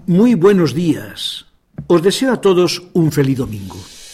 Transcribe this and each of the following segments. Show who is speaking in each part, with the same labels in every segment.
Speaker 1: Muy buenos días. Os deseo a todos un feliz domingo.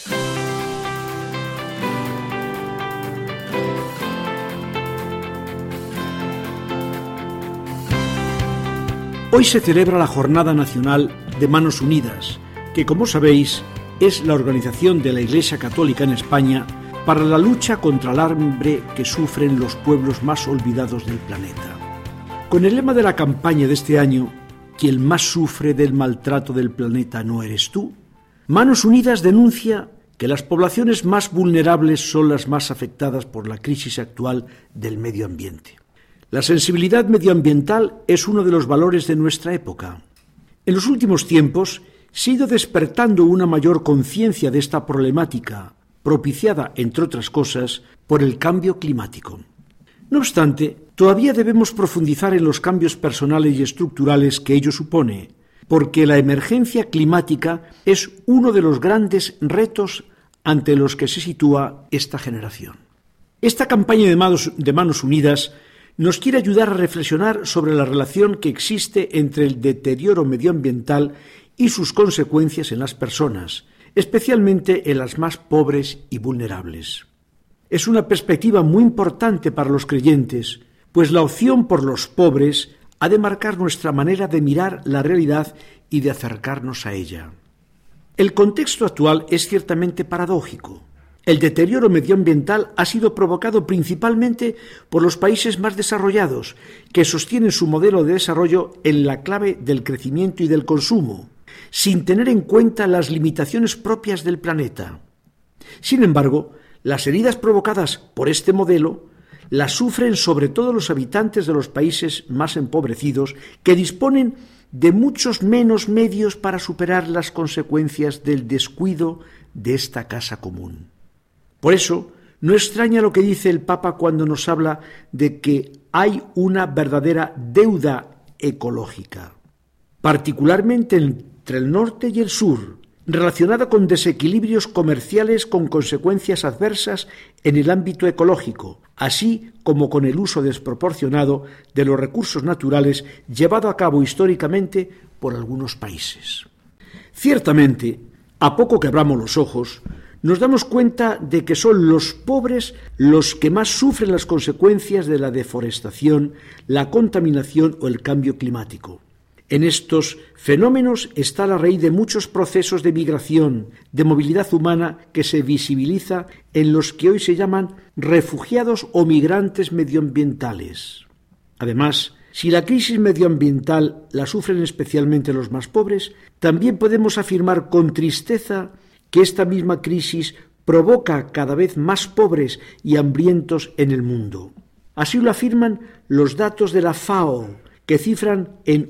Speaker 1: Hoy se celebra la Jornada Nacional de Manos Unidas, que, como sabéis, es la organización de la Iglesia Católica en España para la lucha contra el hambre que sufren los pueblos más olvidados del planeta. Con el lema de la campaña de este año, quien más sufre del maltrato del planeta no eres tú, Manos Unidas denuncia que las poblaciones más vulnerables son las más afectadas por la crisis actual del medio ambiente. La sensibilidad medioambiental es uno de los valores de nuestra época. En los últimos tiempos se ha ido despertando una mayor conciencia de esta problemática, propiciada, entre otras cosas, por el cambio climático. No obstante, todavía debemos profundizar en los cambios personales y estructurales que ello supone, porque la emergencia climática es uno de los grandes retos ante los que se sitúa esta generación. Esta campaña de Manos Unidas nos quiere ayudar a reflexionar sobre la relación que existe entre el deterioro medioambiental y sus consecuencias en las personas, especialmente en las más pobres y vulnerables. Es una perspectiva muy importante para los creyentes, pues la opción por los pobres ha de marcar nuestra manera de mirar la realidad y de acercarnos a ella. El contexto actual es ciertamente paradójico. El deterioro medioambiental ha sido provocado principalmente por los países más desarrollados, que sostienen su modelo de desarrollo en la clave del crecimiento y del consumo, sin tener en cuenta las limitaciones propias del planeta. Sin embargo, las heridas provocadas por este modelo las sufren sobre todo los habitantes de los países más empobrecidos, que disponen de muchos menos medios para superar las consecuencias del descuido de esta casa común. Por eso, no extraña lo que dice el Papa cuando nos habla de que hay una verdadera deuda ecológica, particularmente entre el norte y el sur, relacionada con desequilibrios comerciales con consecuencias adversas en el ámbito ecológico, así como con el uso desproporcionado de los recursos naturales llevado a cabo históricamente por algunos países. Ciertamente, a poco que abramos los ojos, nos damos cuenta de que son los pobres los que más sufren las consecuencias de la deforestación, la contaminación o el cambio climático. En estos fenómenos está la raíz de muchos procesos de migración, de movilidad humana que se visibiliza en los que hoy se llaman refugiados o migrantes medioambientales. Además, si la crisis medioambiental la sufren especialmente los más pobres, también podemos afirmar con tristeza que esta misma crisis provoca cada vez más pobres y hambrientos en el mundo. Así lo afirman los datos de la FAO, que cifran en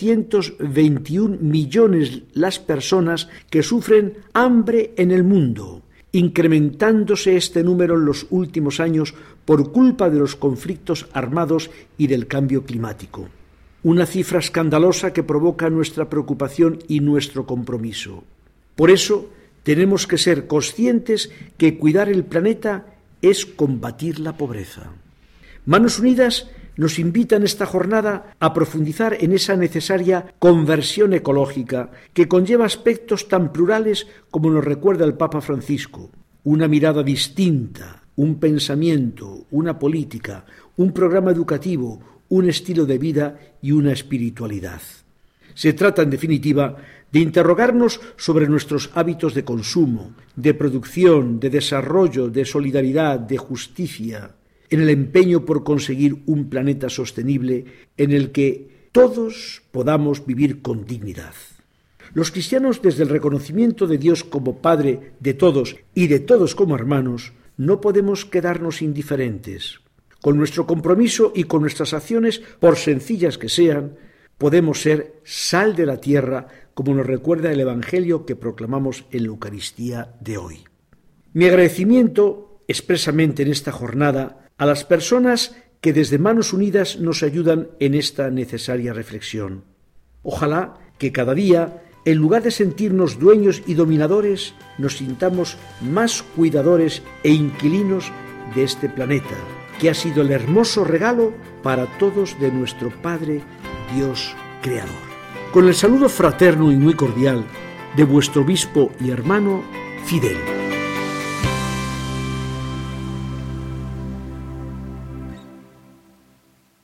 Speaker 1: 821 millones las personas que sufren hambre en el mundo, incrementándose este número en los últimos años por culpa de los conflictos armados y del cambio climático. Una cifra escandalosa que provoca nuestra preocupación y nuestro compromiso. Por eso, tenemos que ser conscientes que cuidar el planeta es combatir la pobreza. Manos Unidas nos invita en esta jornada a profundizar en esa necesaria conversión ecológica que conlleva aspectos tan plurales como nos recuerda el Papa Francisco. Una mirada distinta, un pensamiento, una política, un programa educativo, un estilo de vida y una espiritualidad. Se trata, en definitiva, de interrogarnos sobre nuestros hábitos de consumo, de producción, de desarrollo, de solidaridad, de justicia, en el empeño por conseguir un planeta sostenible en el que todos podamos vivir con dignidad. Los cristianos, desde el reconocimiento de Dios como Padre de todos y de todos como hermanos, no podemos quedarnos indiferentes. Con nuestro compromiso y con nuestras acciones, por sencillas que sean, podemos ser sal de la tierra, como nos recuerda el Evangelio que proclamamos en la Eucaristía de hoy. Mi agradecimiento, expresamente en esta jornada, a las personas que desde Manos Unidas nos ayudan en esta necesaria reflexión. Ojalá que cada día, en lugar de sentirnos dueños y dominadores, nos sintamos más cuidadores e inquilinos de este planeta, que ha sido el hermoso regalo para todos de nuestro Padre Dios Creador. con el saludo fraterno y muy cordial de vuestro obispo y hermano Fidel.